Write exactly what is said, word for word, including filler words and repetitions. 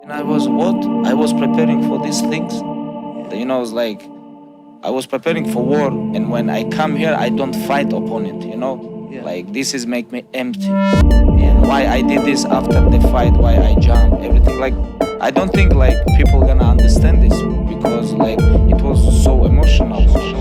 And I was what? I was preparing for these things. You know, it's like I was preparing for war, and when I come here, I don't fight upon it. You know, Yeah. like this is make me empty. And why I did this after the fight? Why I jump? Everything like I don't think like people gonna understand this because like it was so emotional.